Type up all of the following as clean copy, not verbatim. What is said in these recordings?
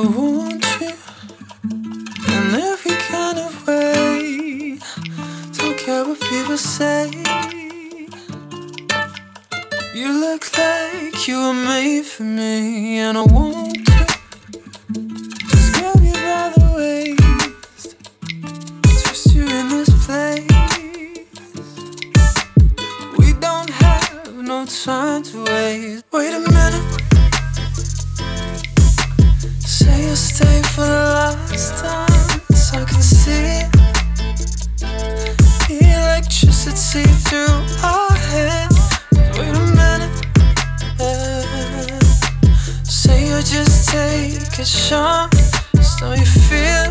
want you in every kind of way. Don't care what people say. You look like you were made for me, and I want to just grab you by the waist, twist you in this place. We don't have no time to waste. Wait a minute. Say you'll stay for the last time, so I can see the electricity through our heads. Wait a minute, yeah. Say you'll just take a shot, so you feel.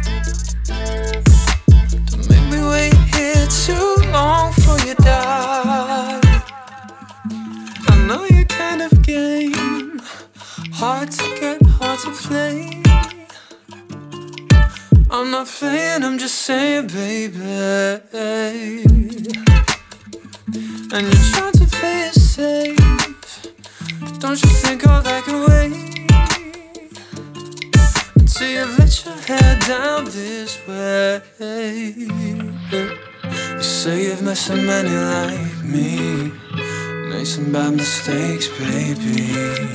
Don't make me wait here too long for you, darling. I know your kind of game, hard to get, hard to play. I'm not playing, I'm just saying, baby. And you're trying to play it safe. Don't you think all that can wait until you let your hair down this way? You say you've met so many like me, made some bad mistakes, baby.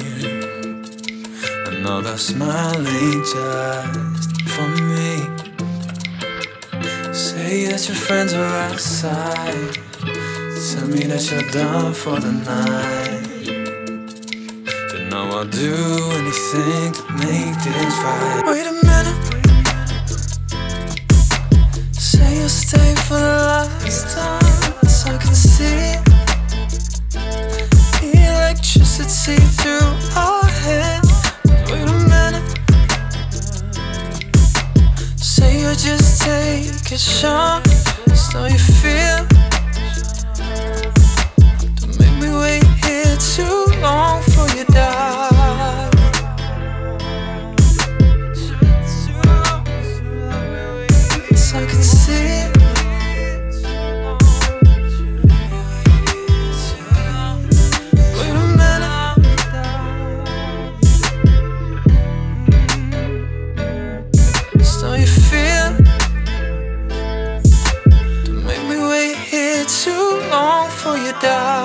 I know that smile ain't just for me. Say that your friends are outside, tell me that you're done for the night. You know I'll do anything to make this right. Wait a minute. Say you'll stay for the last time, so I can see the electricity through our heads. Wait a minute. Say you'll just take a shot, so you feel. Don't make me wait here too long for you, darling. So I can see. Wait a minute. So you feel. Don't make me wait here too long for you, darling.